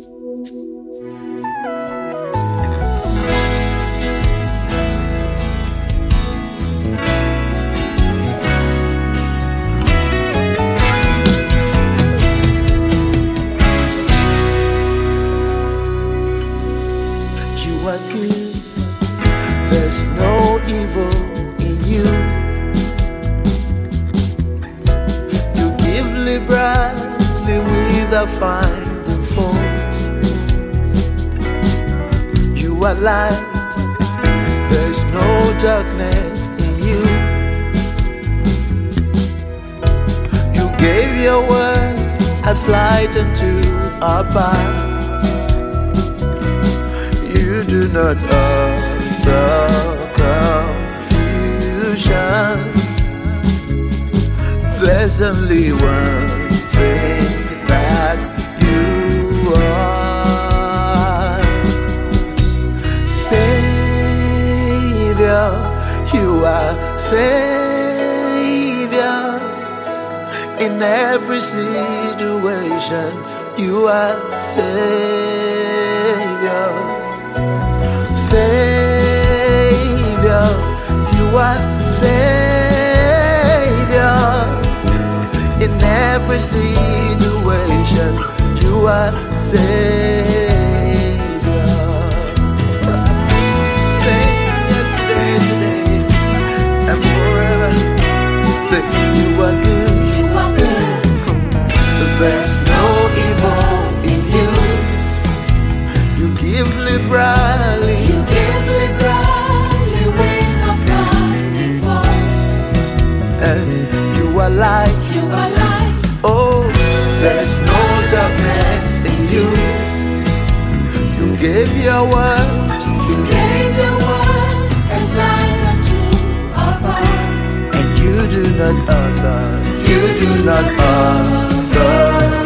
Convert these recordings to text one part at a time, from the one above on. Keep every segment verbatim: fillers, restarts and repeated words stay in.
You are good, there's no evil in you. You give liberally without finding fault. You are light, there's no darkness in you. You gave your word as light unto our path. You do not utter confusion. There's only one thing that you are. Savior, you are Savior. In every situation, you are Savior. Savior, you are Savior. In every situation, you are Savior. Same yesterday, today, and forever. Say, you are good. You are good. There's no evil in you. You give liberally. You give liberally without finding fault. And you are light. You are light. Oh, there's no darkness in you. You gave your word. You gave your word as light unto our path. And you do not utter. You do not utter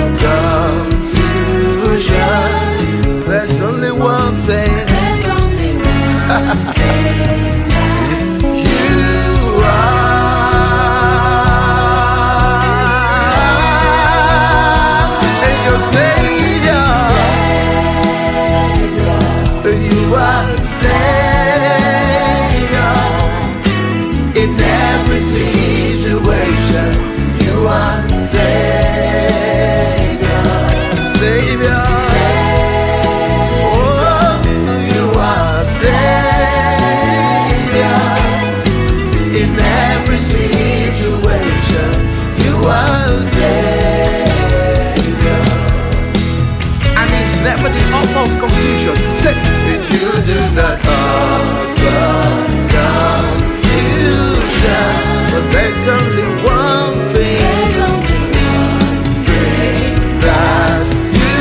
confusion. There's only one thing. There's only one thing that You are. And your Savior. You are Savior. In every situation, you are Savior. Savior. Oh, you are Savior. In every situation, you are Savior. And it's never the author of confusion. Say, you do not offer confusion. But there's only one thing. there's only one thing That you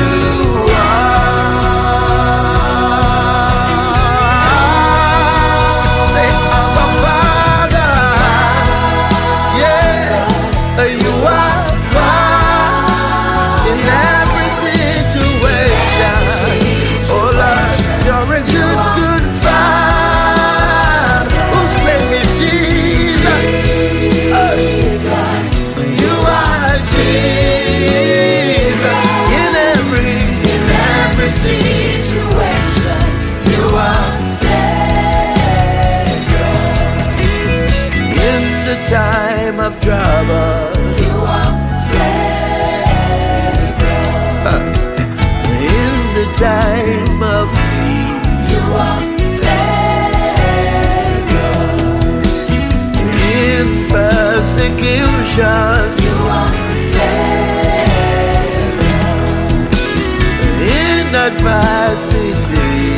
are. Say, Abba Father. Yeah, you are Father in every situation. Oh Lord, you're a good, good Father whose name is Jesus. You are Jesus in every, in every situation. You are Savior. in the time of trouble, You are Savior. in the time of need, You are Savior. in persecution, You are Savior. in adversity.